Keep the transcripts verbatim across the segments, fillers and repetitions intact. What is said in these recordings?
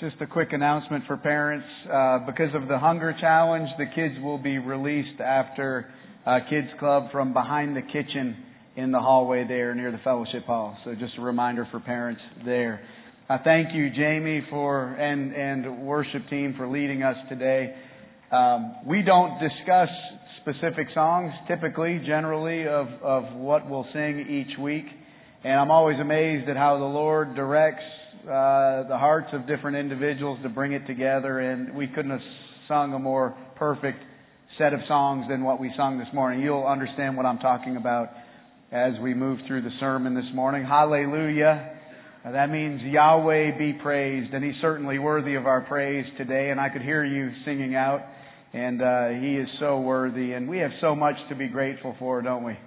Just a quick announcement for parents. Uh, because of the hunger challenge, the kids will be released after uh, Kids Club from behind the kitchen in the hallway there near the fellowship hall. So just a reminder for parents there. Uh, thank you, Jamie, for and and worship team for leading us today. Um, we don't discuss specific songs typically, generally, of, of what we'll sing each week. And I'm always amazed at how the Lord directs uh, the hearts of different individuals to bring it together. And we couldn't have sung a more perfect set of songs than what we sung this morning. You'll understand what I'm talking about as we move through the sermon this morning. Hallelujah. That means Yahweh be praised. And He's certainly worthy of our praise today. And I could hear you singing out. And uh, He is so worthy. And we have so much to be grateful for, don't we?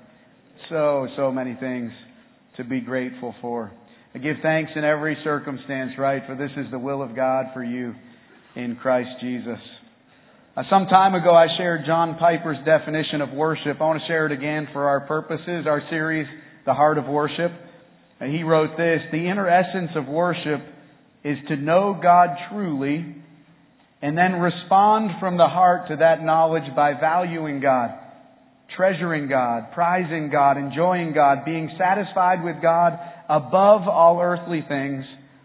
So, so many things to be grateful for. I give thanks in every circumstance, right? For this is the will of God for you in Christ Jesus. Uh, some time ago I shared John Piper's definition of worship. I want to share it again for our purposes, our series, The Heart of Worship. And he wrote this: the inner essence of worship is to know God truly and then respond from the heart to that knowledge by valuing God, treasuring God, prizing God, enjoying God, being satisfied with God above all earthly things,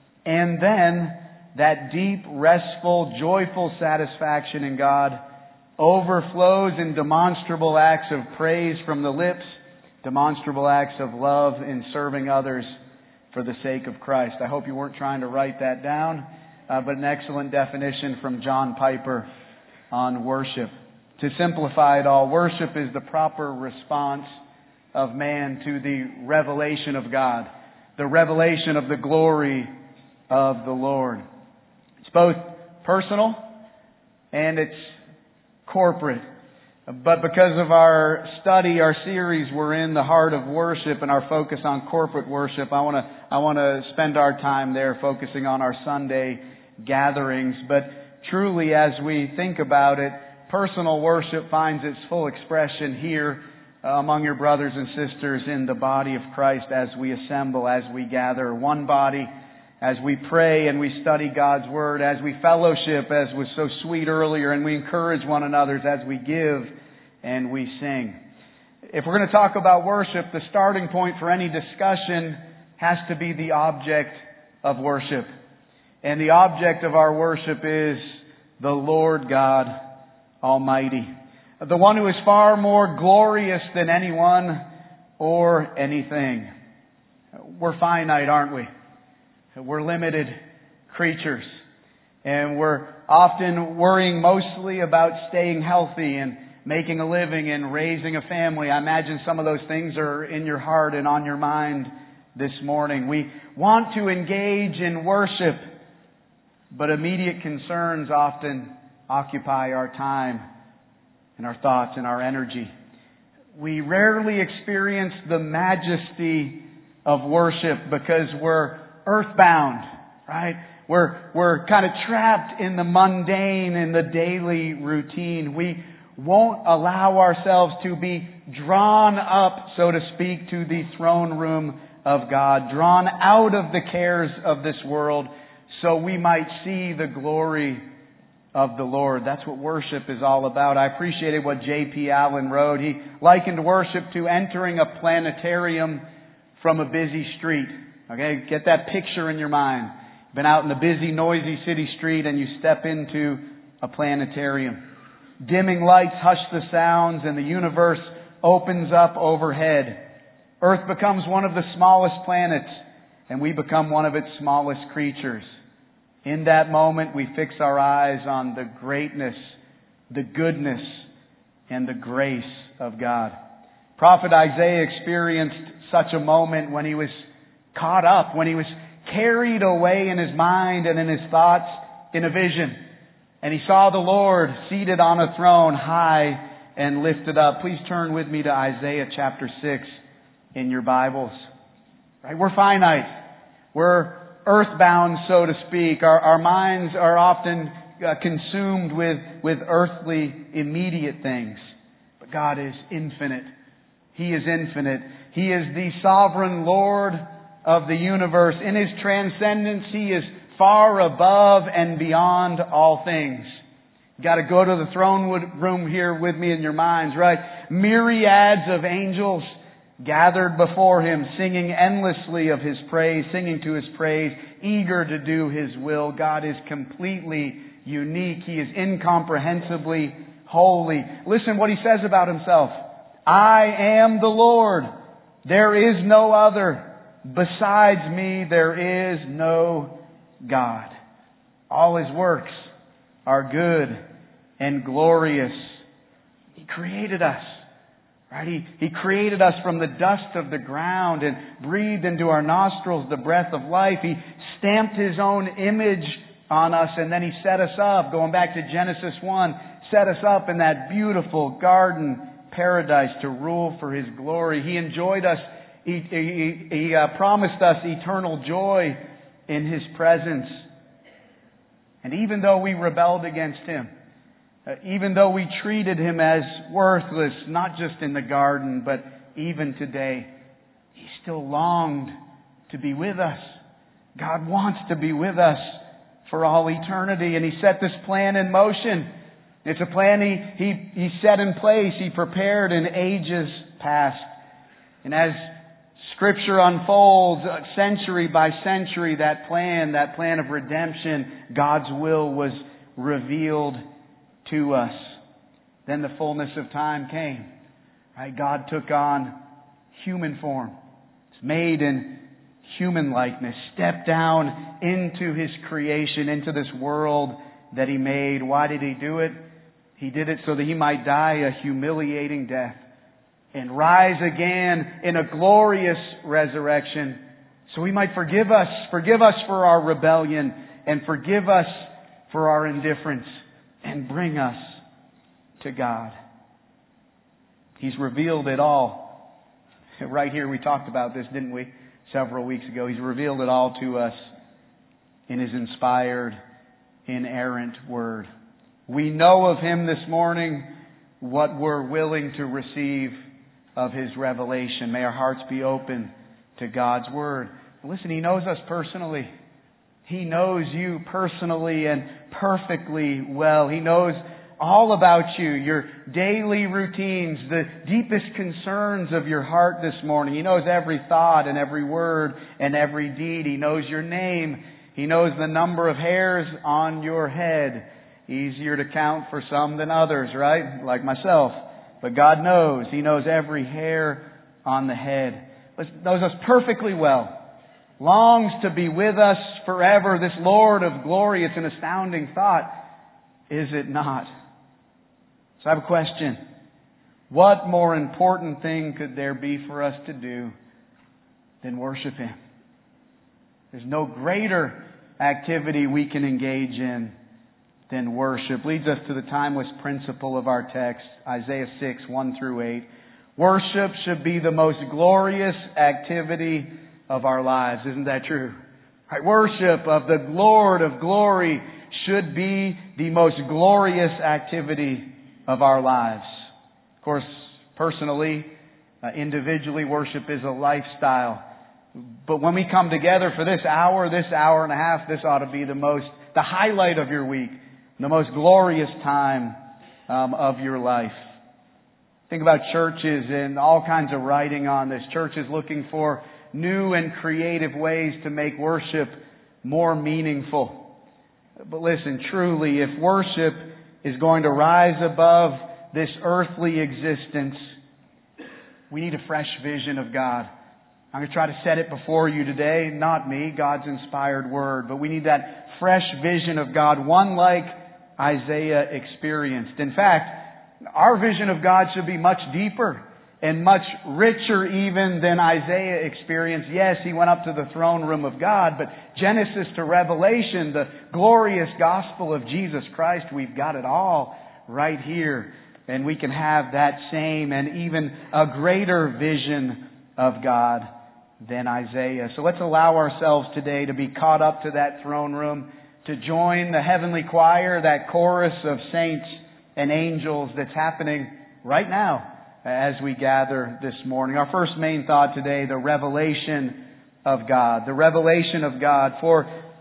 and then that deep, restful, joyful satisfaction in God overflows in demonstrable acts of praise from the lips, demonstrable acts of love in serving others for the sake of Christ. I hope you weren't trying to write that down, uh, but an excellent definition from John Piper on worship. To simplify it all, worship is the proper response of man to the revelation of God, the revelation of the glory of the Lord. It's both personal and it's corporate. But because of our study, our series, we're in the heart of worship and our focus on corporate worship. I want to I want to spend our time there focusing on our Sunday gatherings. But truly, as we think about it, personal worship finds its full expression here uh, among your brothers and sisters in the body of Christ as we assemble, as we gather one body, as we pray and we study God's Word, as we fellowship, as was so sweet earlier, and we encourage one another as we give and we sing. If we're going to talk about worship, the starting point for any discussion has to be the object of worship. And the object of our worship is the Lord God Almighty, the one who is far more glorious than anyone or anything. We're finite, aren't we? We're limited creatures, and we're often worrying mostly about staying healthy and making a living and raising a family. I imagine some of those things are in your heart and on your mind this morning. We want to engage in worship, but immediate concerns often occupy our time and our thoughts and our energy. We rarely experience the majesty of worship because we're earthbound, right? We're we're kind of trapped in the mundane, in the daily routine. We won't allow ourselves to be drawn up, so to speak, to the throne room of God, drawn out of the cares of this world, so we might see the glory of the Lord. That's what worship is all about. I appreciated what J P Allen wrote. He likened worship to entering a planetarium from a busy street. Okay, get that picture in your mind. Been out in the busy, noisy city street and you step into a planetarium. Dimming lights hush the sounds and the universe opens up overhead. Earth becomes one of the smallest planets and we become one of its smallest creatures. In that moment, we fix our eyes on the greatness, the goodness, and the grace of God. Prophet Isaiah experienced such a moment when he was caught up, when he was carried away in his mind and in his thoughts in a vision. And he saw the Lord seated on a throne, high and lifted up. Please turn with me to Isaiah chapter six in your Bibles. Right? We're finite. We're earthbound, so to speak. Our, our minds are often uh, consumed with, with earthly, immediate things. But God is infinite. He is infinite. He is the sovereign Lord of the universe. In His transcendence, He is far above and beyond all things. You got to go to the throne room here with me in your minds, right? Myriads of angels gathered before Him, singing endlessly of His praise, singing to His praise, eager to do His will. God is completely unique. He is incomprehensibly holy. Listen what He says about Himself. I am the Lord. There is no other. Besides me, there is no God. All His works are good and glorious. He created us. Right? He, he created us from the dust of the ground and breathed into our nostrils the breath of life. He stamped His own image on us, and then He set us up, going back to Genesis one, set us up in that beautiful garden paradise to rule for His glory. He enjoyed us. He, he, he uh, promised us eternal joy in His presence. And even though we rebelled against Him, uh, even though we treated Him as worthless, not just in the garden, but even today, He still longed to be with us. God wants to be with us for all eternity, and He set this plan in motion. It's a plan He, He, He set in place, He prepared in ages past. And as Scripture unfolds century by century, that plan, that plan of redemption, God's will was revealed to us. Then the fullness of time came. Right? God took on human form. It's made in human likeness. Stepped down into His creation, into this world that He made. Why did He do it? He did it so that He might die a humiliating death and rise again in a glorious resurrection, so He might forgive us, forgive us for our rebellion, and forgive us for our indifference, and bring us to God. He's revealed it all. Right here we talked about this, didn't we? Several weeks ago. He's revealed it all to us in His inspired, inerrant Word. We know of Him this morning what we're willing to receive of His revelation. May our hearts be open to God's Word. Listen, He knows us personally. He knows you personally and perfectly well. He knows all about you, your daily routines, the deepest concerns of your heart this morning. He knows every thought and every word and every deed. He knows your name. He knows the number of hairs on your head. Easier to count for some than others, right? Like myself. But God knows. He knows every hair on the head. Knows us perfectly well. Longs to be with us forever. This Lord of glory. It's an astounding thought. Is it not? So I have a question. What more important thing could there be for us to do than worship Him? There's no greater activity we can engage in than worship. Leads us to the timeless principle of our text, Isaiah six, one through eight. Worship should be the most glorious activity of our lives. Isn't that true? Right? Worship of the Lord of glory should be the most glorious activity of our lives. Of course, personally, uh, individually, worship is a lifestyle. But when we come together for this hour, this hour and a half, this ought to be the most, the highlight of your week. The most glorious time um, of your life. Think about churches and all kinds of writing on this. Churches looking for new and creative ways to make worship more meaningful. But listen, truly, if worship is going to rise above this earthly existence, we need a fresh vision of God. I'm going to try to set it before you today. Not me, God's inspired Word. But we need that fresh vision of God, one like Isaiah experienced. In fact, our vision of God should be much deeper and much richer even than Isaiah experienced. Yes, he went up to the throne room of God, but Genesis to Revelation, the glorious gospel of Jesus Christ, we've got it all right here. And we can have that same and even a greater vision of God than Isaiah. So let's allow ourselves today to be caught up to that throne room, to join the heavenly choir, that chorus of saints and angels that's happening right now as we gather this morning. Our first main thought today, the revelation of God. The revelation of God. For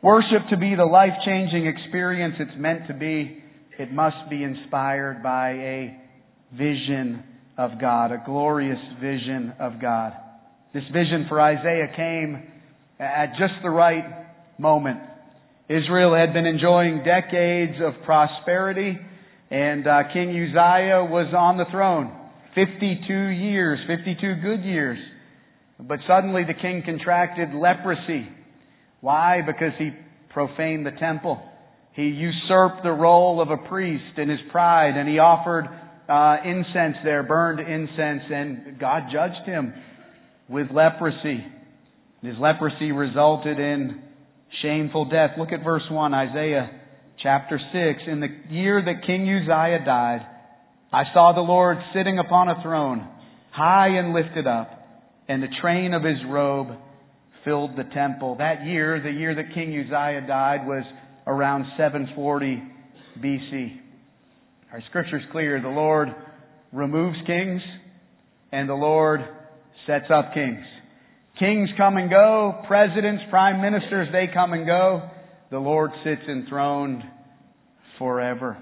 Worship to be the life-changing experience it's meant to be, it must be inspired by a vision of God, a glorious vision of God. This vision for Isaiah came at just the right moment. Israel had been enjoying decades of prosperity, and uh, King Uzziah was on the throne. fifty-two years, fifty-two good years. But suddenly the king contracted leprosy. Why? Because he profaned the temple. He usurped the role of a priest in his pride, and he offered uh, incense there, burned incense, and God judged him with leprosy. His leprosy resulted in shameful death. Look at verse one, Isaiah chapter six. In the year that King Uzziah died, I saw the Lord sitting upon a throne, high and lifted up, and the train of his robe filled the temple. That year, the year that King Uzziah died, was around seven forty B C. Our Scripture's clear. The Lord removes kings, and the Lord sets up kings. Kings come and go. Presidents, prime ministers, they come and go. The Lord sits enthroned forever.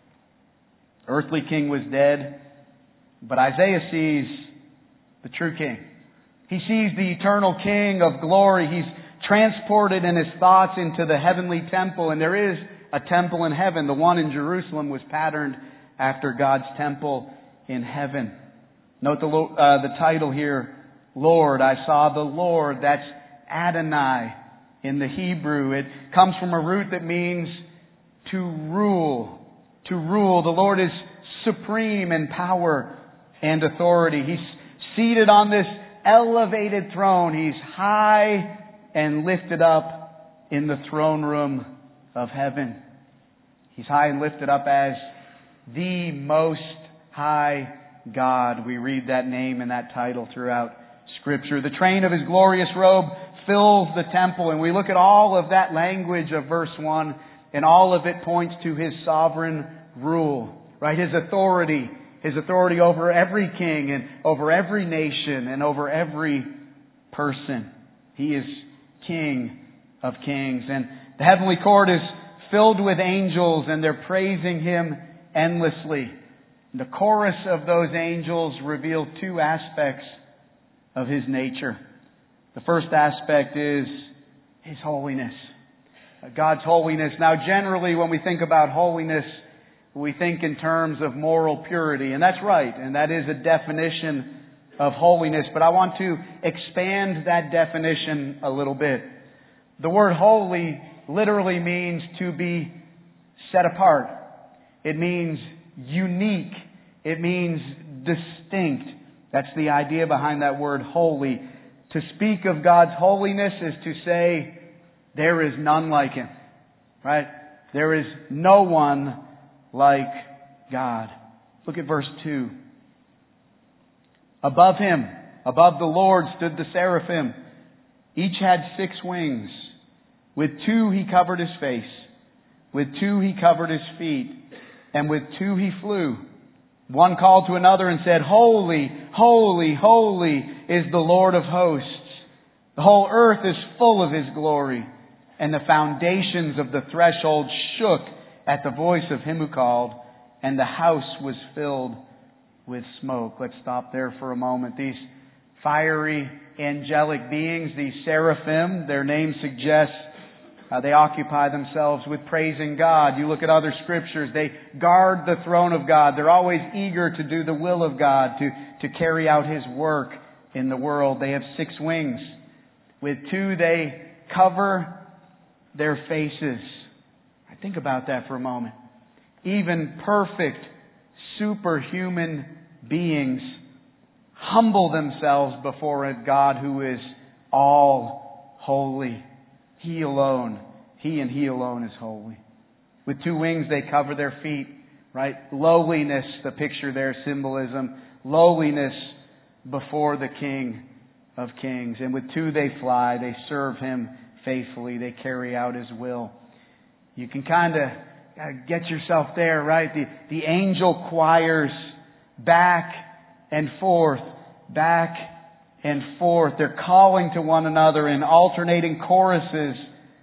Earthly king was dead, but Isaiah sees the true king. He sees the eternal King of glory. He's transported in his thoughts into the heavenly temple, and there is a temple in heaven. The one in Jerusalem was patterned after God's temple in heaven. Note the, uh, the title here, Lord. I saw the Lord. That's Adonai in the Hebrew. It comes from a root that means to rule. To rule. The Lord is supreme in power and authority. He's seated on this elevated throne. He's high and lifted up in the throne room of heaven. He's high and lifted up as the Most High God. We read that name and that title throughout Scripture. The train of His glorious robe fills the temple, and we look at all of that language of verse one, and all of it points to His sovereign rule, right? His authority. His authority over every king and over every nation and over every person. He is King of kings. And the heavenly court is filled with angels, and they're praising Him endlessly. The chorus of those angels reveal two aspects of His nature. The first aspect is His holiness. God's holiness. Now, generally, when we think about holiness, we think in terms of moral purity, and that's right, and that is a definition of holiness, but I want to expand that definition a little bit. The word holy literally means to be set apart. It means unique. It means distinct. That's the idea behind that word holy. To speak of God's holiness is to say, there is none like Him. Right? There is no one like God. Look at verse two. Above Him, above the Lord, stood the seraphim. Each had six wings. With two He covered His face. With two He covered His feet. And with two He flew. One called to another and said, Holy, holy, holy is the Lord of hosts. The whole earth is full of His glory. And the foundations of the threshold shook at the voice of Him who called, and the house was filled with smoke. Let's stop there for a moment. These fiery angelic beings, these seraphim, their name suggests uh, they occupy themselves with praising God. You look at other scriptures, they guard the throne of God. They're always eager to do the will of God, to, to carry out His work in the world. They have six wings. With two, they cover their faces. Think about that for a moment. Even perfect, superhuman beings humble themselves before a God who is all holy. He alone, He and He alone is holy. With two wings they cover their feet, right? Lowliness, the picture there, symbolism. Lowliness before the King of Kings. And with two they fly. They serve Him faithfully. They carry out His will. You can kind of get yourself there, right? The, the angel choirs back and forth, back and forth. They're calling to one another in alternating choruses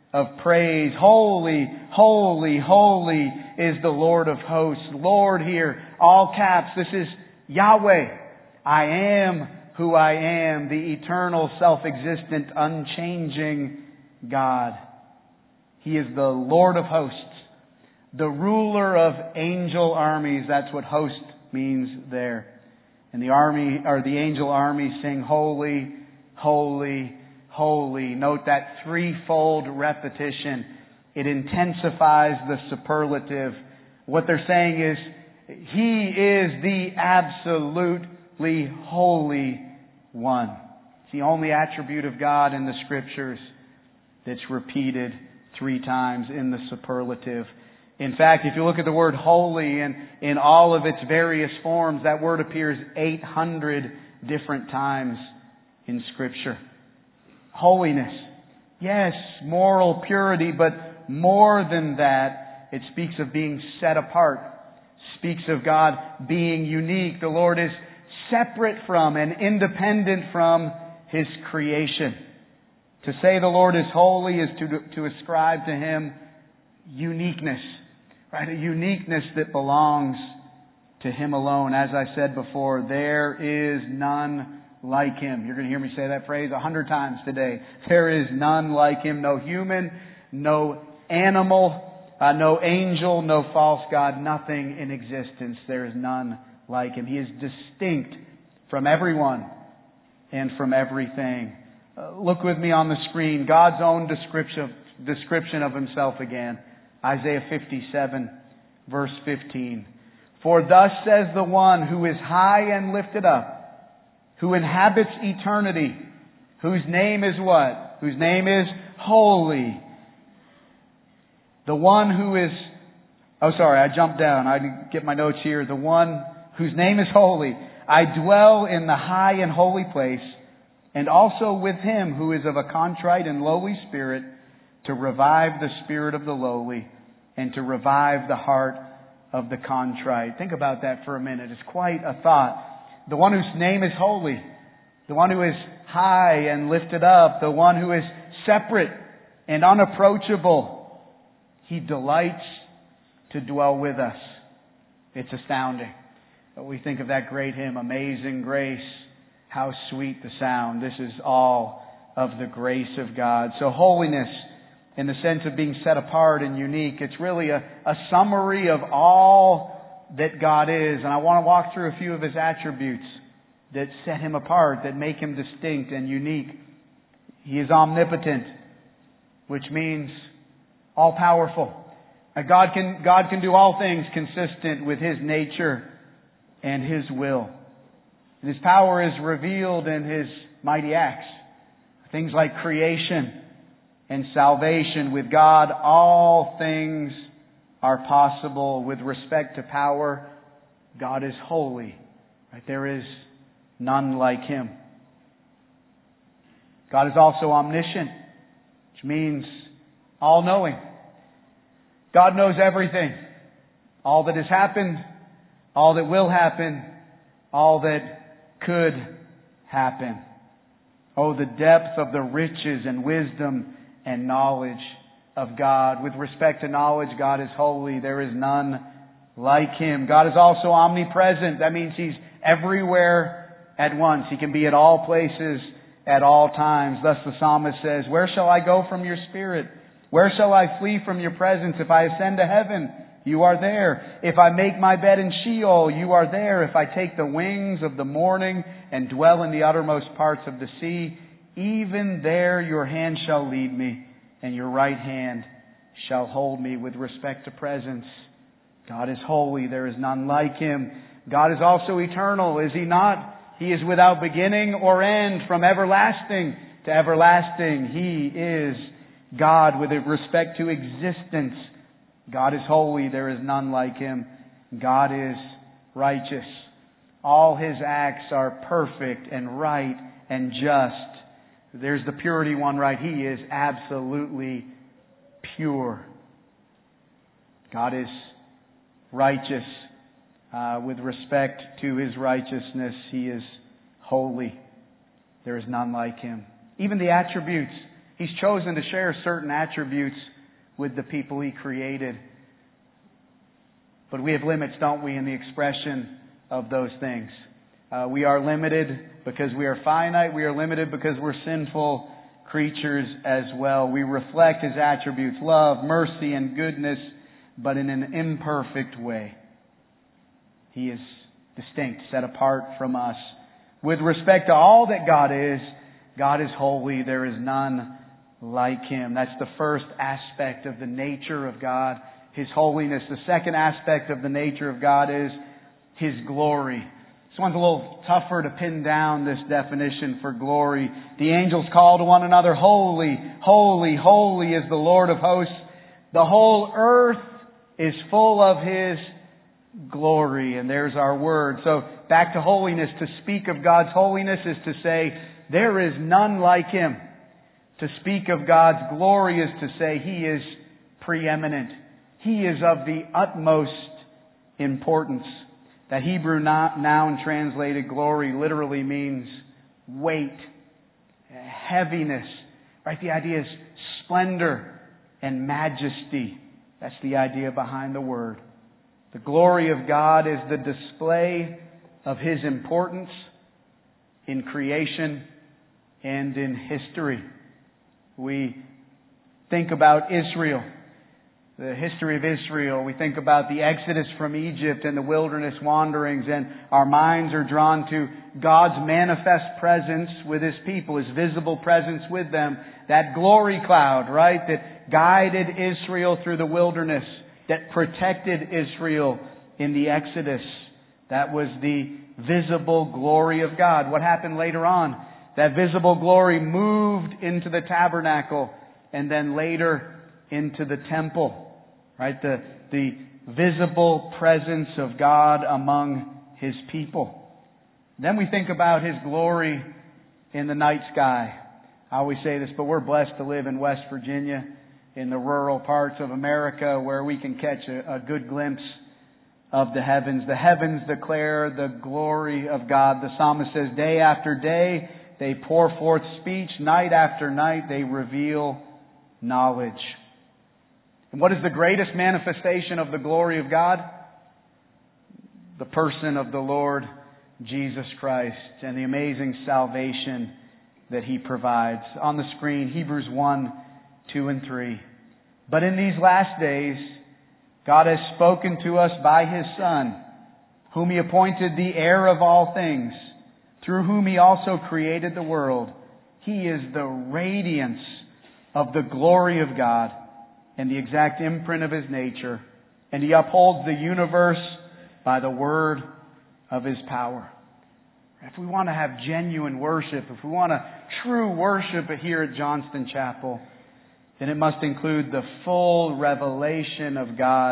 of praise. Holy, holy, holy is the Lord of hosts. Lord here, all caps, this is Yahweh. I am who I am, the eternal, self-existent, unchanging God. He is the Lord of hosts, the ruler of angel armies. That's what host means there. And the army, or the angel armies sing holy, holy, holy. Note that threefold repetition. It intensifies the superlative. What they're saying is, He is the absolutely holy one. It's the only attribute of God in the Scriptures that's repeated three times in the superlative. In fact, if you look at the word holy and in all of its various forms, that word appears eight hundred different times in Scripture. Holiness. Yes, moral purity, but more than that, it speaks of being set apart. Speaks of God being unique. The Lord is separate from and independent from His creation. To say the Lord is holy is to, to ascribe to Him uniqueness. Right? A uniqueness that belongs to Him alone. As I said before, there is none like Him. You're going to hear me say that phrase a hundred times today. There is none like Him. No human, no animal, uh, no angel, no false god, nothing in existence. There is none like Him. He is distinct from everyone and from everything. Uh, look with me on the screen. God's own description, description of Himself again. Isaiah fifty-seven, verse fifteen. For thus says the one who is high and lifted up, who inhabits eternity, whose name is what? Whose name is holy. The one who is, oh sorry, I jumped down. I didn't get my notes here. The one whose name is holy. I dwell in the high and holy place, and also with Him who is of a contrite and lowly spirit, to revive the spirit of the lowly and to revive the heart of the contrite. Think about that for a minute. It's quite a thought. The one whose name is holy, the one who is high and lifted up, the one who is separate and unapproachable, He delights to dwell with us. It's astounding. We think of that great hymn, Amazing Grace, how sweet the sound. This is all of the grace of God. So holiness, in the sense of being set apart and unique, it's really a, a summary of all that God is. And I want to walk through a few of His attributes that set Him apart, that make Him distinct and unique. He is omnipotent, which means all-powerful. God can, God can do all things consistent with His nature and His will. And His power is revealed in His mighty acts. Things like creation and salvation. With God, all things are possible. With respect to power, God is holy. Right? There is none like Him. God is also omniscient, which means all-knowing. God knows everything. All that has happened, all that will happen, all that could happen. Oh, the depth of the riches and wisdom and knowledge of God. With respect to knowledge, God is holy. There is none like Him. God is also omnipresent. That means He's everywhere at once. He can be at all places at all times. Thus the psalmist says, where shall I go from Your Spirit? Where shall I flee from Your presence? If I ascend to heaven, You are there. If I make my bed in Sheol, You are there. If I take the wings of the morning and dwell in the uttermost parts of the sea, even there Your hand shall lead me, and Your right hand shall hold me. With respect to presence, God is holy. There is none like Him. God is also eternal, is He not? He is without beginning or end, from everlasting to everlasting. He is God. With respect to existence, God is holy. There is none like Him. God is righteous. All His acts are perfect and right and just. There's the purity one, right? He is absolutely pure. God is righteous. Uh, with respect to His righteousness, He is holy. There is none like Him. Even the attributes He's chosen to share certain attributes with the people He created. But we have limits, don't we, in the expression of those things. Uh, we are limited because we are finite. We are limited because we're sinful creatures as well. We reflect His attributes, love, mercy, and goodness, but in an imperfect way. He is distinct, set apart from us. With respect to all that God is, God is holy. There is none like Him. That's the first aspect of the nature of God, His holiness. The second aspect of the nature of God is His glory. This one's a little tougher to pin down, this definition for glory. The angels call to one another, holy, holy, holy is the Lord of hosts. The whole earth is full of His glory. And there's our word. So back to holiness. To speak of God's holiness is to say, there is none like Him. To speak of God's glory is to say He is preeminent. He is of the utmost importance. That Hebrew noun translated glory literally means weight, heaviness. Right? The idea is splendor and majesty. That's the idea behind the word. The glory of God is the display of His importance in creation and in history. We think about Israel, the history of Israel. We think about the exodus from Egypt and the wilderness wanderings, and our minds are drawn to God's manifest presence with His people, His visible presence with them. That glory cloud, right, that guided Israel through the wilderness, that protected Israel in the exodus. That was the visible glory of God. What happened later on? That visible glory moved into the tabernacle and then later into the temple. Right? The, the visible presence of God among His people. Then we think about His glory in the night sky. I always say this, but we're blessed to live in West Virginia, in the rural parts of America where we can catch a, a good glimpse of the heavens. The heavens declare the glory of God. The psalmist says, day after day they pour forth speech. Night after night they reveal knowledge. And what is the greatest manifestation of the glory of God? The person of the Lord Jesus Christ and the amazing salvation that He provides. On the screen, Hebrews one, two, and three. But in these last days, God has spoken to us by His Son, whom He appointed the heir of all things, through whom He also created the world. He is the radiance of the glory of God and the exact imprint of His nature, and He upholds the universe by the word of His power. If we want to have genuine worship, if we want a true worship here at Johnston Chapel, then it must include the full revelation of God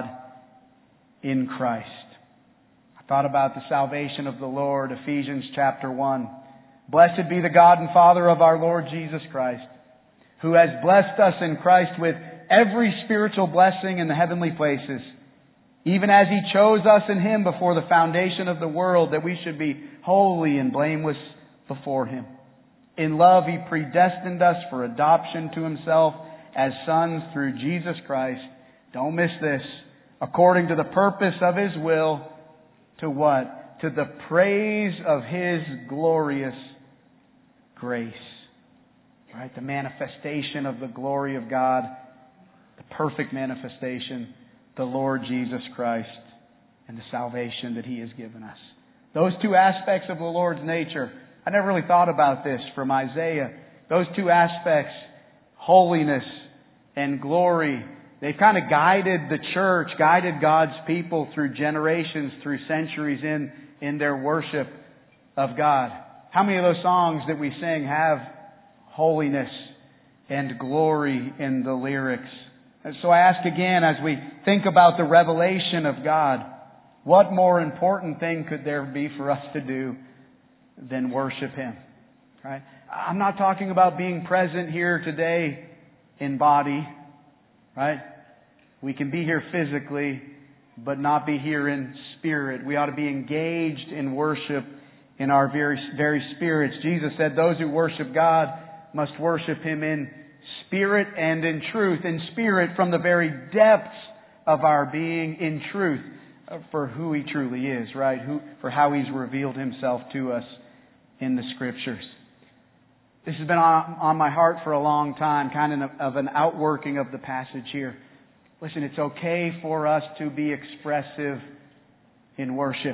in Christ. I thought about the salvation of the Lord, Ephesians chapter one. Blessed be the God and Father of our Lord Jesus Christ, who has blessed us in Christ with every spiritual blessing in the heavenly places, even as He chose us in Him before the foundation of the world, that we should be holy and blameless before Him. In love He predestined us for adoption to Himself as sons through Jesus Christ. Don't miss this. According to the purpose of His will, to what? To the praise of His glorious grace. Right? The manifestation of the glory of God. The perfect manifestation. The Lord Jesus Christ. And the salvation that He has given us. Those two aspects of the Lord's nature. I never really thought about this from Isaiah. Those two aspects, holiness and glory, they've kind of guided the church, guided God's people through generations, through centuries in, in their worship of God. How many of those songs that we sing have holiness and glory in the lyrics? And so I ask again, as we think about the revelation of God, what more important thing could there be for us to do than worship Him? Right? I'm not talking about being present here today in body, right? We can be here physically, but not be here in spirit. We ought to be engaged in worship in our very, very spirits. Jesus said those who worship God must worship Him in spirit and in truth. In spirit from the very depths of our being, in truth for who He truly is, right? Who, for how He's revealed Himself to us in the Scriptures. This has been on, on my heart for a long time, kind of, of an outworking of the passage here. Listen, it's okay for us to be expressive in worship.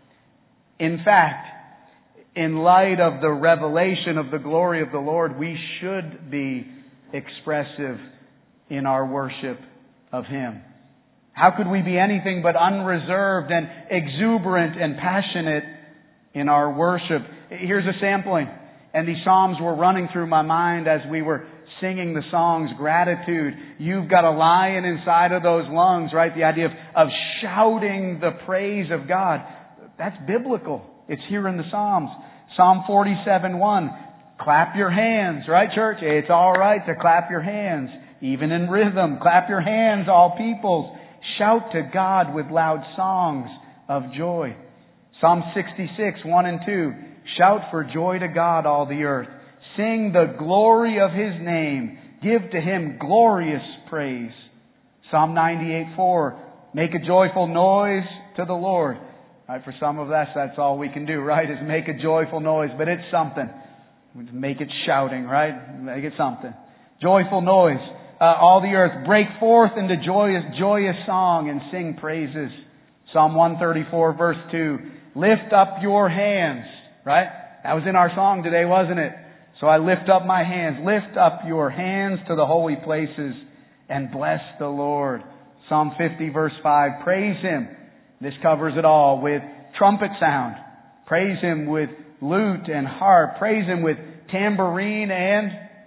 In fact, in light of the revelation of the glory of the Lord, we should be expressive in our worship of Him. How could we be anything but unreserved and exuberant and passionate in our worship? Here's a sampling. And these Psalms were running through my mind as we were singing the songs, Gratitude. You've got a lion inside of those lungs, right? The idea of, of shouting the praise of God. That's biblical. It's here in the Psalms. Psalm forty-seven one. Clap your hands, right, church? It's all right to clap your hands, even in rhythm. Clap your hands, all peoples. Shout to God with loud songs of joy. Psalm sixty-six one and two. Shout for joy to God, all the earth. Sing the glory of His name. Give to Him glorious praise. Psalm ninety-eight four. Make a joyful noise to the Lord. Right, for some of us, that's all we can do, right? Is make a joyful noise, but it's something. Make it shouting, right? Make it something. Joyful noise. Uh, all the earth, break forth into joyous, joyous song and sing praises. Psalm one thirty-four verse two. Lift up your hands. Right? That was in our song today, wasn't it? So I lift up my hands. Lift up your hands to the holy places and bless the Lord. Psalm fifty verse five. Praise Him. This covers it all with trumpet sound. Praise Him with lute and harp. Praise Him with tambourine and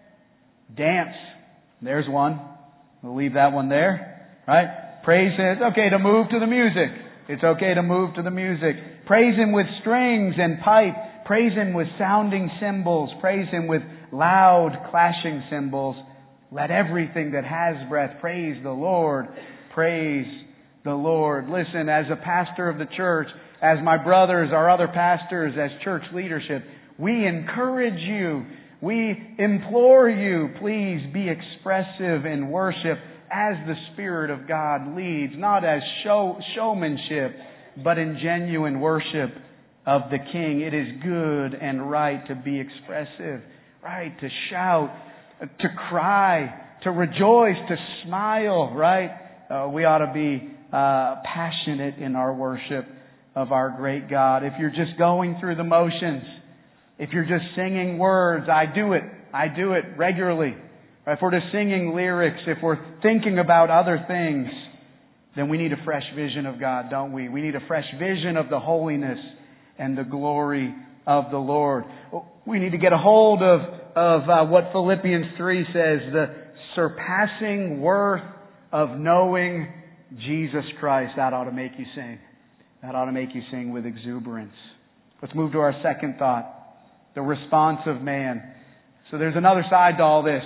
dance. There's one. We'll leave that one there. Right? Praise Him. It's okay to move to the music. It's okay to move to the music. Praise Him with strings and pipe. Praise Him with sounding cymbals. Praise Him with loud clashing cymbals. Let everything that has breath praise the Lord. Praise the Lord. Listen, as a pastor of the church, as my brothers, our other pastors, as church leadership, we encourage you. We implore you, please be expressive in worship as the Spirit of God leads, not as show, showmanship, but in genuine worship of the King. It is good and right to be expressive, right? To shout, to cry, to rejoice, to smile, right? Uh, we ought to be uh, passionate in our worship of our great God. If you're just going through the motions, if you're just singing words, I do it. I do it regularly. If we're just singing lyrics, if we're thinking about other things, then we need a fresh vision of God, don't we? We need a fresh vision of the holiness and the glory of the Lord. We need to get a hold of, of uh, what Philippians three says, the surpassing worth of knowing Jesus Christ. That ought to make you sing. That ought to make you sing with exuberance. Let's move to our second thought, the response of man. So there's another side to all this.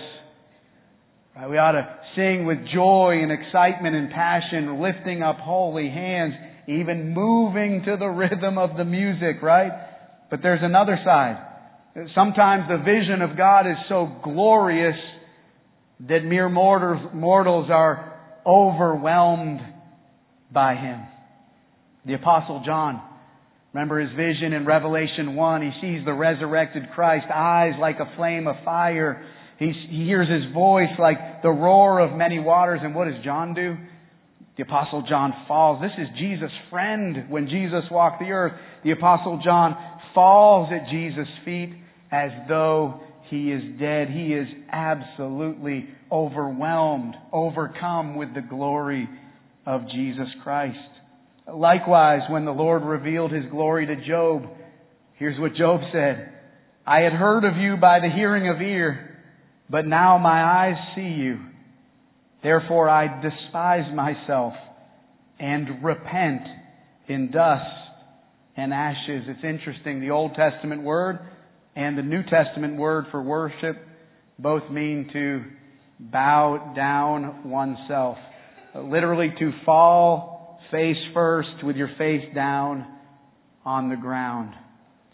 We ought to sing with joy and excitement and passion, lifting up holy hands, even moving to the rhythm of the music, right? But there's another side. Sometimes the vision of God is so glorious that mere mortals, mortals are overwhelmed by Him. The Apostle John, remember his vision in Revelation one. He sees the resurrected Christ, eyes like a flame of fire. He, he hears His voice like the roar of many waters. And what does John do? The Apostle John falls. This is Jesus' friend when Jesus walked the earth. The Apostle John falls at Jesus' feet as though he is dead. He is absolutely overwhelmed, overcome with the glory of Jesus Christ. Likewise, when the Lord revealed His glory to Job, here's what Job said. I had heard of you by the hearing of ear, but now my eyes see you. Therefore I despise myself and repent in dust and ashes. It's interesting. The Old Testament word and the New Testament word for worship both mean to bow down oneself. Literally to fall face first with your face down on the ground.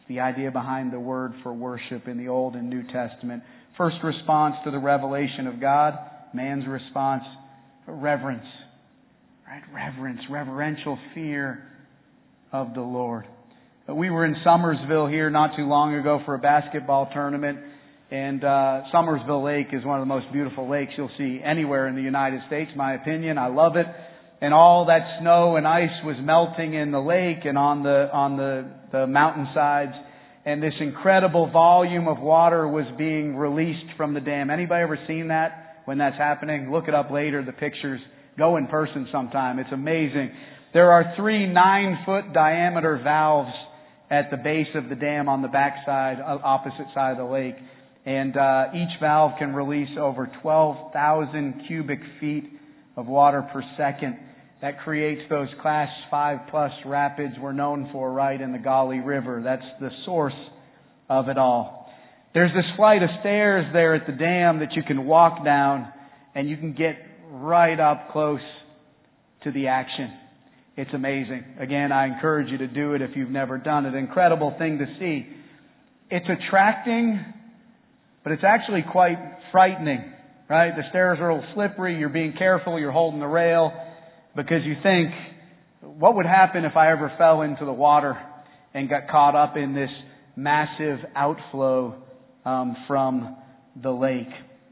the idea behind the word for worship in the Old and New Testament. First response to the revelation of God, man's response, reverence. Right? Reverence, reverential fear of the Lord. We were in Summersville here not too long ago for a basketball tournament. And uh, Summersville Lake is one of the most beautiful lakes you'll see anywhere in the United States, my opinion. I love it. And all that snow and ice was melting in the lake and on the on the, the mountainsides. And this incredible volume of water was being released from the dam. Anybody ever seen that when that's happening? Look it up later, the pictures. Go in person sometime. It's amazing. There are three nine-foot diameter valves at the base of the dam on the backside, opposite side of the lake. And uh, each valve can release over twelve thousand cubic feet of water per second. That creates those Class five plus rapids we're known for right in the Gauley River. That's the source of it all. There's this flight of stairs there at the dam that you can walk down, and you can get right up close to the action. It's amazing. Again, I encourage you to do it if you've never done it. Incredible thing to see. It's attracting, but it's actually quite frightening, right? The stairs are a little slippery. You're being careful. You're holding the rail because you think, what would happen if I ever fell into the water and got caught up in this massive outflow um, from the lake?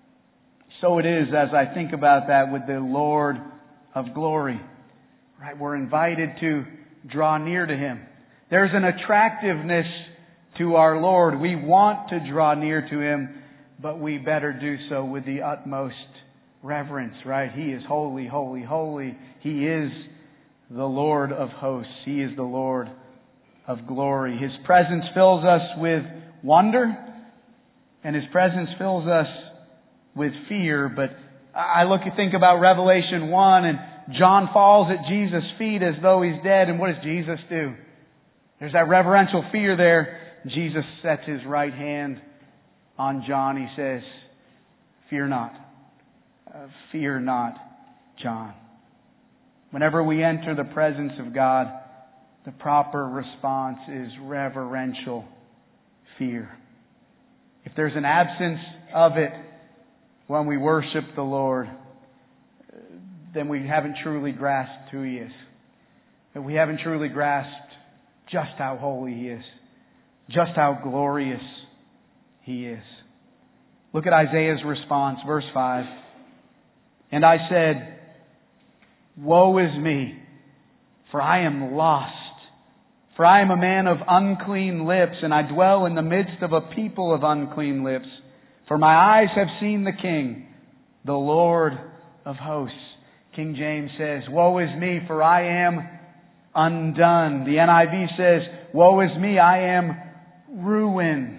So it is as I think about that with the Lord of glory. Right? We're invited to draw near to Him. There's an attractiveness to our Lord. We want to draw near to Him, but we better do so with the utmost reverence, right? He is holy, holy, holy. He is the Lord of hosts. He is the Lord of glory. His presence fills us with wonder, and His presence fills us with fear. But I look and think about Revelation one, and John falls at Jesus' feet as though he's dead. And what does Jesus do? There's that reverential fear there. Jesus sets His right hand on John. He says, fear not. Uh, fear not, John. Whenever we enter the presence of God, the proper response is reverential fear. If there's an absence of it when we worship the Lord, then we haven't truly grasped who He is. That we haven't truly grasped just how holy He is. Just how glorious He is. Look at Isaiah's response, verse five. And I said, woe is me, for I am lost. For I am a man of unclean lips, and I dwell in the midst of a people of unclean lips. For my eyes have seen the King, the Lord of hosts. King James says, woe is me, for I am undone. The N I V says, woe is me, I am ruined.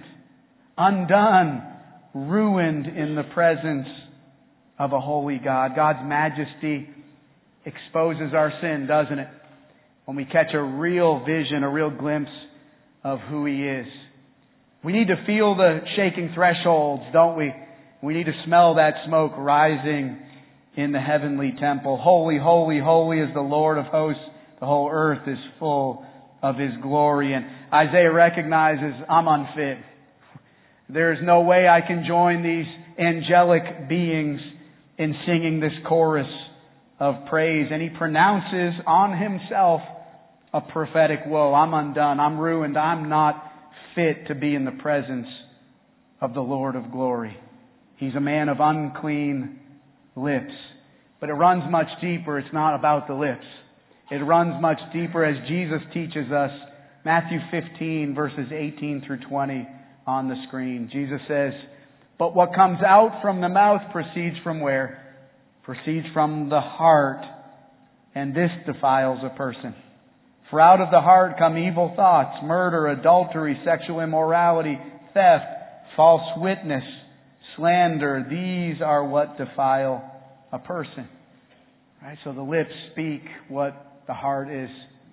Undone, ruined in the presence of a holy God. God's majesty exposes our sin, doesn't it? When we catch a real vision, a real glimpse of who He is. We need to feel the shaking thresholds, don't we? We need to smell that smoke rising in the heavenly temple. Holy, holy, holy is the Lord of hosts. The whole earth is full of His glory. And Isaiah recognizes, I'm unfit. There is no way I can join these angelic beings in singing this chorus of praise. And he pronounces on himself a prophetic woe. I'm undone. I'm ruined. I'm not fit to be in the presence of the Lord of glory. He's a man of unclean lips. But it runs much deeper. It's not about the lips. It runs much deeper as Jesus teaches us. Matthew fifteen, verses eighteen through twenty on the screen. Jesus says, but what comes out from the mouth proceeds from where? Proceeds from the heart, and this defiles a person. For out of the heart come evil thoughts, murder, adultery, sexual immorality, theft, false witness, slander. These are what defile a person. Right? So the lips speak what the heart is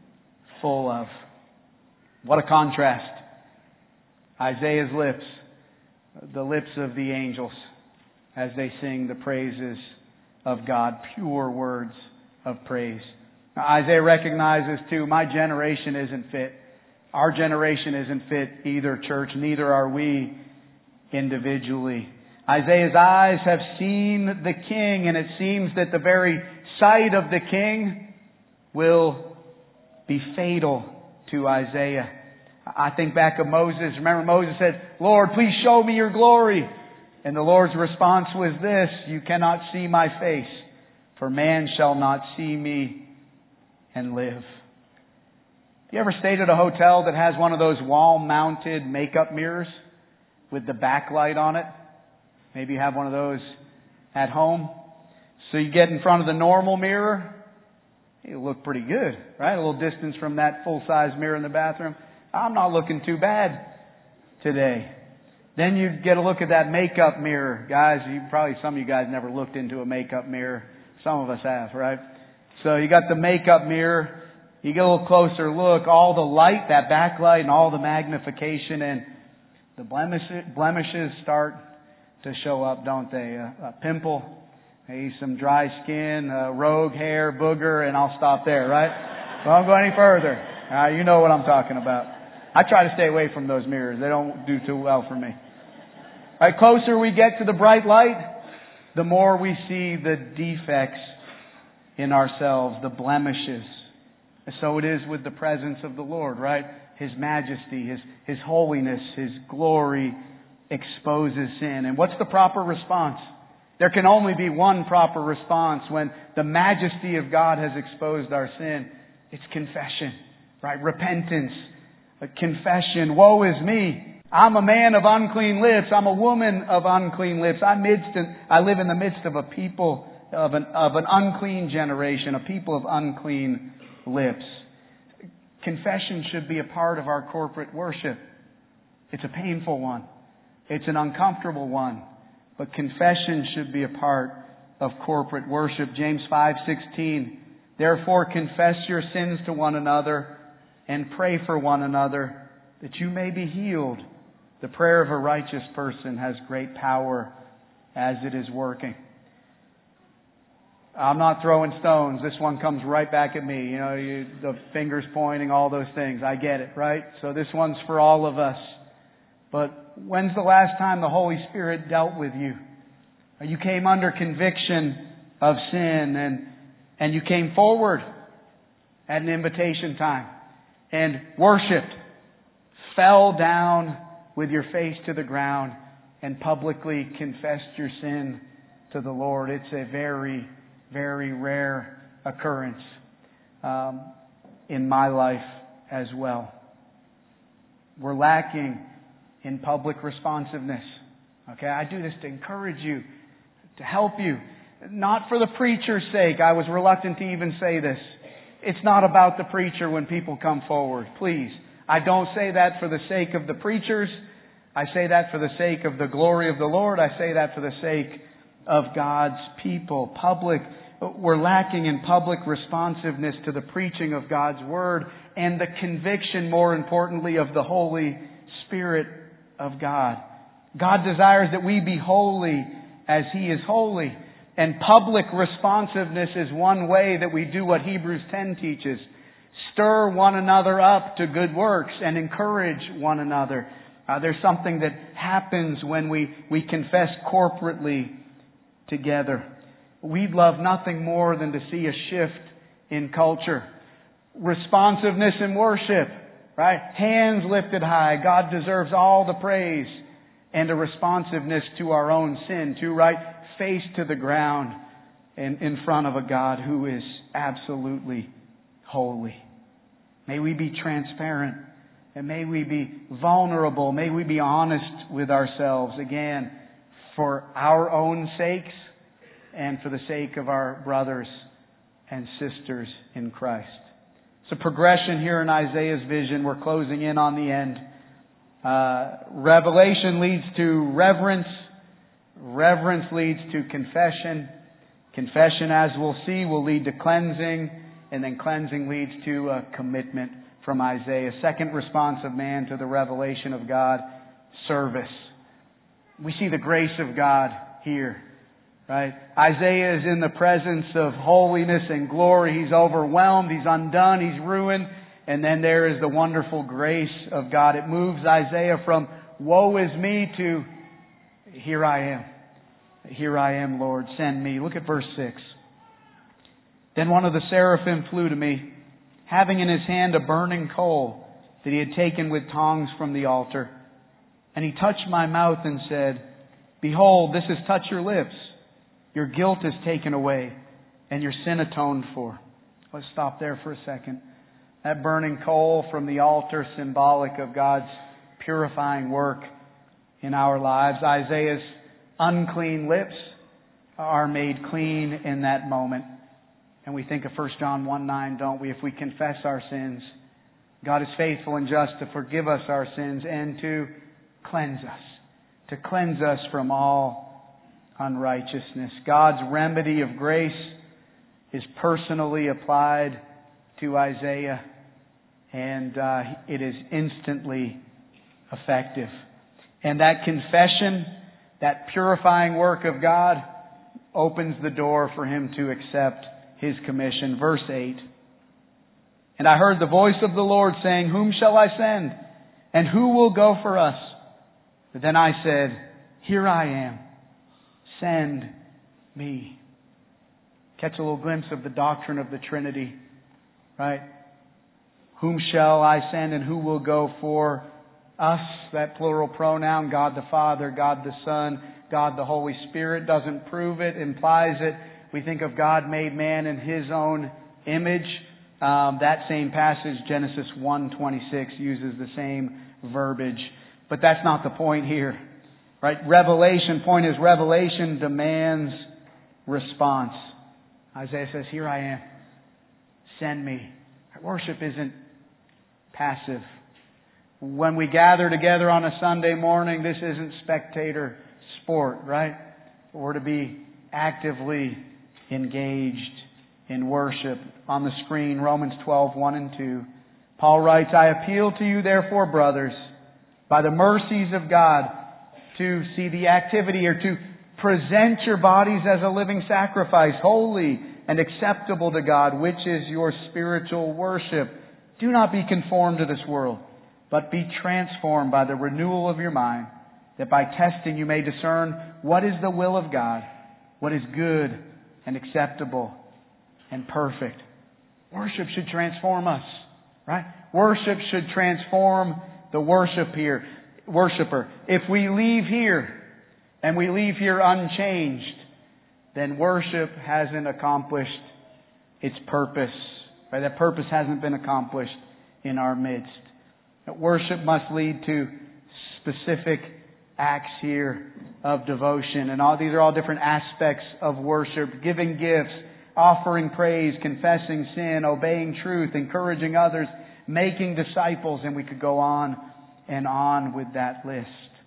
full of. What a contrast. Isaiah's lips, the lips of the angels, as they sing the praises of God, pure words of praise. Now, Isaiah recognizes too, my generation isn't fit. Our generation isn't fit either, church. Neither are we individually. Isaiah's eyes have seen the King, and it seems that the very sight of the King will be fatal to Isaiah. I think back of Moses. Remember Moses said, Lord, please show me your glory. And the Lord's response was this, you cannot see my face, for man shall not see me and live. You ever stayed at a hotel that has one of those wall-mounted makeup mirrors with the backlight on it? Maybe you have one of those at home. So you get in front of the normal mirror, you look pretty good, right? A little distance from that full-size mirror in the bathroom. I'm not looking too bad today. Then you get a look at that makeup mirror. Guys, you probably, some of you guys never looked into a makeup mirror. Some of us have, right? So you got the makeup mirror. You get a little closer look, all the light, that backlight and all the magnification, and the blemishes, blemishes start to show up, don't they? A, a pimple, maybe some dry skin, a rogue hair, booger, and I'll stop there, right? Don't go any further. Uh, you know what I'm talking about. I try to stay away from those mirrors. They don't do too well for me. All right, closer we get to the bright light, the more we see the defects in ourselves, the blemishes. And so it is with the presence of the Lord, right? His majesty, His, His holiness, His glory exposes sin. And what's the proper response? There can only be one proper response when the majesty of God has exposed our sin. It's confession, right? Repentance, a confession. Woe is me. I'm a man of unclean lips. I'm a woman of unclean lips. I, midst in, I live in the midst of a people of an, of an unclean generation, a people of unclean lips. Confession should be a part of our corporate worship. It's a painful one. It's an uncomfortable one. But confession should be a part of corporate worship. James five sixteen. Therefore confess your sins to one another and pray for one another that you may be healed. The prayer of a righteous person has great power as it is working. I'm not throwing stones. This one comes right back at me. You know, you, the fingers pointing, all those things. I get it, right? So this one's for all of us. But when's the last time the Holy Spirit dealt with you? You came under conviction of sin and, and you came forward at an invitation time and worshiped, fell down with your face to the ground and publicly confessed your sin to the Lord. It's a very, very rare occurrence um, in my life as well. We're lacking in public responsiveness. Okay, I do this to encourage you, to help you. Not for the preacher's sake. I was reluctant to even say this. It's not about the preacher when people come forward. Please. I don't say that for the sake of the preachers. I say that for the sake of the glory of the Lord. I say that for the sake of God's people. Public, we're lacking in public responsiveness to the preaching of God's Word and the conviction, more importantly, of the Holy Spirit of God. God desires that we be holy as He is holy. And public responsiveness is one way that we do what Hebrews ten teaches. Stir one another up to good works and encourage one another. Uh, there's something that happens when we, we confess corporately together. We'd love nothing more than to see a shift in culture. Responsiveness in worship, right? Hands lifted high. God deserves all the praise. And a responsiveness to our own sin, to right face to the ground in, in front of a God who is absolutely holy. May we be transparent and may we be vulnerable. May we be honest with ourselves again for our own sakes and for the sake of our brothers and sisters in Christ. It's a progression here in Isaiah's vision. We're closing in on the end. Uh, revelation leads to reverence. Reverence leads to confession. Confession, as we'll see, will lead to cleansing. And then cleansing leads to a commitment from Isaiah. Second response of man to the revelation of God, service. We see the grace of God here. Right? Isaiah is in the presence of holiness and glory. He's overwhelmed. He's undone. He's ruined. And then there is the wonderful grace of God. It moves Isaiah from woe is me to here I am. Here I am, Lord, send me. Look at verse six. Then one of the seraphim flew to me, having in his hand a burning coal that he had taken with tongs from the altar. And he touched my mouth and said, Behold, this has touched your lips. Your guilt is taken away, and your sin atoned for. Let's stop there for a second. That burning coal from the altar, symbolic of God's purifying work in our lives. Isaiah's unclean lips are made clean in that moment. And we think of First John one nine, don't we? If we confess our sins, God is faithful and just to forgive us our sins and to cleanse us. To cleanse us from all unrighteousness. God's remedy of grace is personally applied to Isaiah, and uh, it is instantly effective. And that confession, that purifying work of God, opens the door for him to accept his commission. Verse eight. And I heard the voice of the Lord saying, Whom shall I send? And who will go for us? But then I said, Here I am. Send me. Catch a little glimpse of the doctrine of the Trinity, right? Whom shall I send and who will go for us? That plural pronoun, God the Father, God the Son, God the Holy Spirit, doesn't prove it, implies it. We think of God made man in His own image. Um, that same passage, Genesis one twenty-six, uses the same verbiage. But that's not the point here. Right? Revelation, point is revelation demands response. Isaiah says, Here I am. Send me. Worship isn't passive. When we gather together on a Sunday morning, this isn't spectator sport, right? We're to be actively engaged in worship. On the screen, Romans twelve, one and two. Paul writes, I appeal to you, therefore, brothers, by the mercies of God, to see the activity or to present your bodies as a living sacrifice, holy and acceptable to God, which is your spiritual worship. Do not be conformed to this world, but be transformed by the renewal of your mind, that by testing you may discern what is the will of God, what is good and acceptable and perfect. Worship should transform us, right? Worship should transform the worship here, worshiper. If we leave here and we leave here unchanged, then worship hasn't accomplished its purpose. Right? That purpose hasn't been accomplished in our midst. That worship must lead to specific acts here of devotion. And all these are all different aspects of worship. Giving gifts, offering praise, confessing sin, obeying truth, encouraging others, making disciples, and we could go on and on with that list.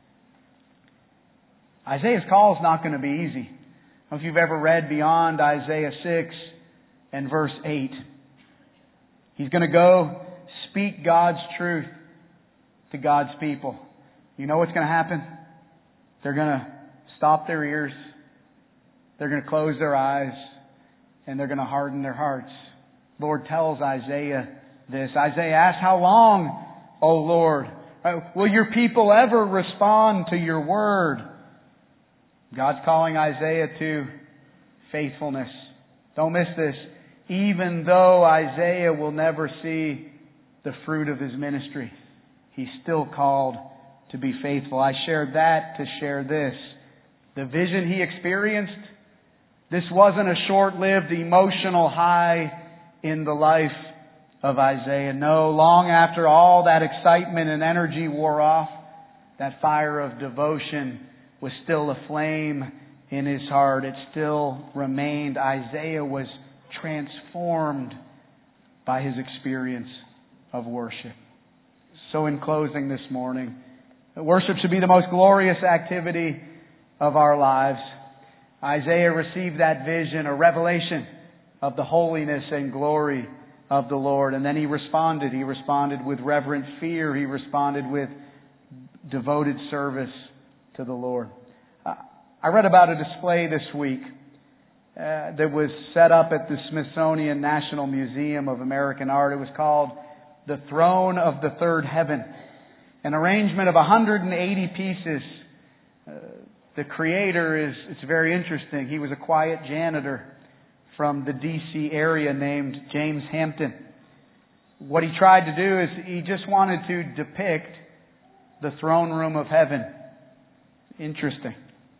Isaiah's call is not going to be easy. I don't know if you've ever read beyond Isaiah six and verse eight. He's going to go speak God's truth to God's people. You know what's going to happen? They're going to stop their ears. They're going to close their eyes. And they're going to harden their hearts. Lord tells Isaiah this. Isaiah asks, How long, O Lord? Will your people ever respond to your word? God's calling Isaiah to faithfulness. Don't miss this. Even though Isaiah will never see the fruit of his ministry, he's still called to be faithful. I shared that to share this. The vision he experienced, this wasn't a short-lived emotional high in the life of Isaiah. No, long after all that excitement and energy wore off, that fire of devotion was still aflame in his heart. It still remained. Isaiah was transformed by his experience of worship. So in closing this morning, worship should be the most glorious activity of our lives. Isaiah received that vision, a revelation of the holiness and glory of the Lord. And then he responded. He responded with reverent fear. He responded with devoted service to the Lord. Uh, I read about a display this week uh, that was set up at the Smithsonian National Museum of American Art. It was called the throne of the third heaven. An arrangement of one hundred eighty pieces. Uh, the creator is, it's very interesting. He was a quiet janitor from the D C area named James Hampton. What he tried to do is he just wanted to depict the throne room of heaven. Interesting.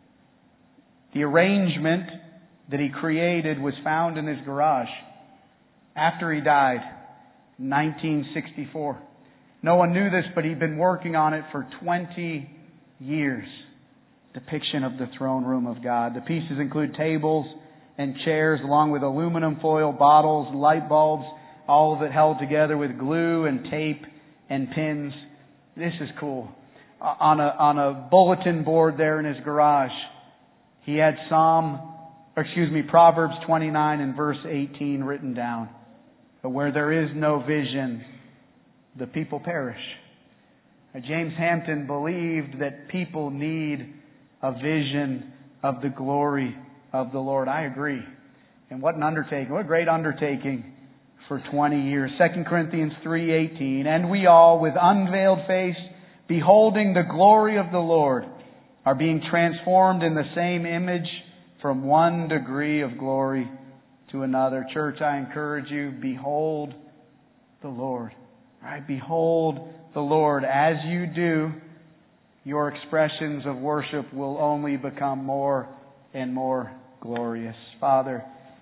The arrangement that he created was found in his garage after he died in nineteen sixty-four. No one knew this, but he'd been working on it for twenty years. Depiction of the throne room of God. The pieces include tables and chairs along with aluminum foil, bottles, light bulbs, all of it held together with glue and tape and pins. This is cool. On a, on a bulletin board there in his garage, he had Psalm, or excuse me, Proverbs twenty-nine and verse eighteen written down. But where there is no vision, the people perish. Now, James Hampton believed that people need a vision of the glory of the Lord. I agree. And what an undertaking. What a great undertaking for twenty years. Second Corinthians three eighteen. And we all, with unveiled face, beholding the glory of the Lord, are being transformed in the same image from one degree of glory to another. Church, I encourage you, behold the Lord. All right, behold the Lord. As you do, your expressions of worship will only become more and more glorious. Father,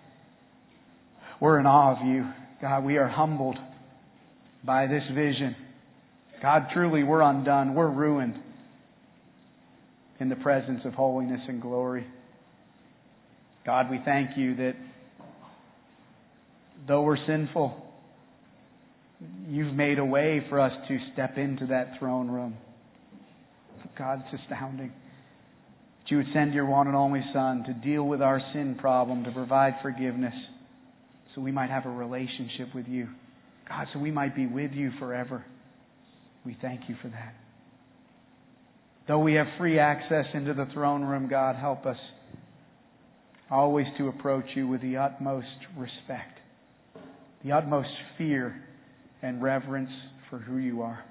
we're in awe of you. God, we are humbled by this vision. God, truly, we're undone. We're ruined in the presence of holiness and glory. God, we thank you that though we're sinful, you've made a way for us to step into that throne room. God, it's astounding that you would send your one and only Son to deal with our sin problem, to provide forgiveness, so we might have a relationship with you. God, so we might be with you forever. We thank you for that. Though we have free access into the throne room, God, help us always to approach you with the utmost respect, the utmost fear and reverence for who you are.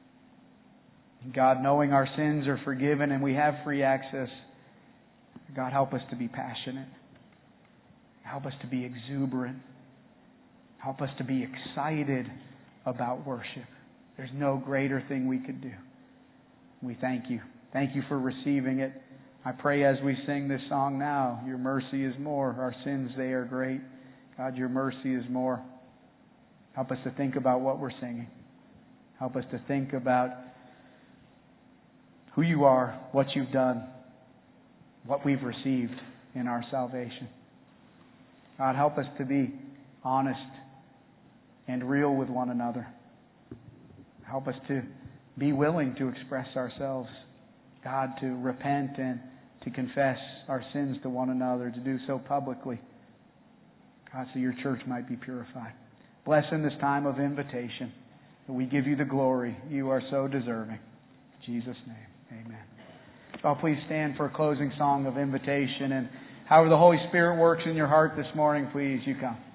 And God, knowing our sins are forgiven and we have free access, God, help us to be passionate. Help us to be exuberant. Help us to be excited about worship. There's no greater thing we could do. We thank you. Thank you for receiving it. I pray as we sing this song now, your mercy is more. Our sins, they are great. God, your mercy is more. Help us to think about what we're singing. Help us to think about who you are, what you've done, what we've received in our salvation. God, help us to be honest and real with one another. Help us to be willing to express ourselves. God, to repent and to confess our sins to one another, to do so publicly. God, so your church might be purified. Bless in this time of invitation that we give you the glory. You are so deserving. In Jesus' name, amen. So please stand for a closing song of invitation. And however the Holy Spirit works in your heart this morning, please, you come.